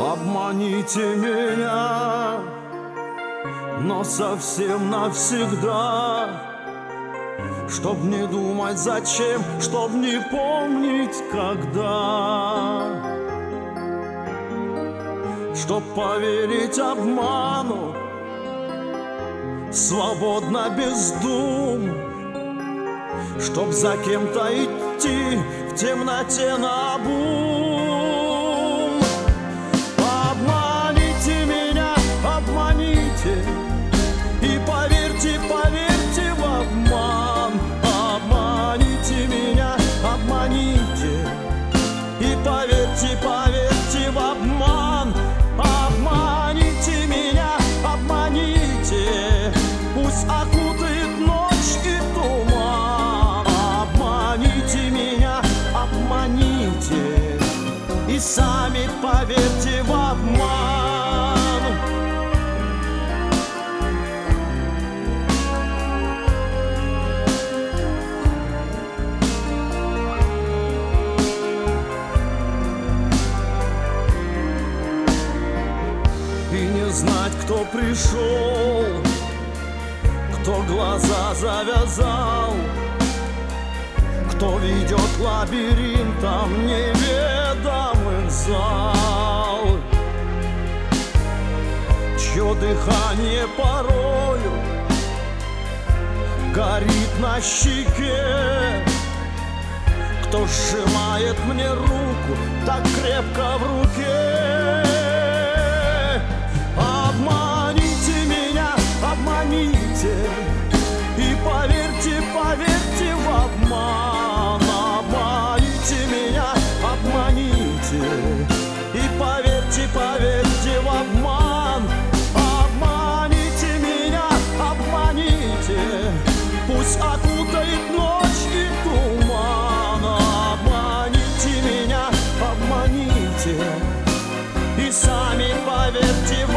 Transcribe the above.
Обманите меня, но совсем навсегда, чтоб не думать зачем, чтоб не помнить когда, чтоб поверить обману свободно, без дум, чтоб за кем-то идти в темноте наобум. Обманите меня, обманите, и поверьте, поверьте в обман. Обманите меня, обманите, и поверьте, поверьте в обман. Обманите меня, обманите, пусть окутает ночь и туман. Обманите меня, обманите, и сами поверьте в обман. И не знать, кто пришел, кто глаза завязал, кто ведет лабиринтом неведомых зал, чье дыхание порою горит на щеке, кто сжимает мне руку так крепко в руке. Обманите меня, обманите, и поверьте, поверьте в обман. Обманите меня, обманите, и поверьте, поверьте в обман. Обманите меня, обманите, пусть окутает ночь и туман. Обманите меня, обманите, и сами поверьте в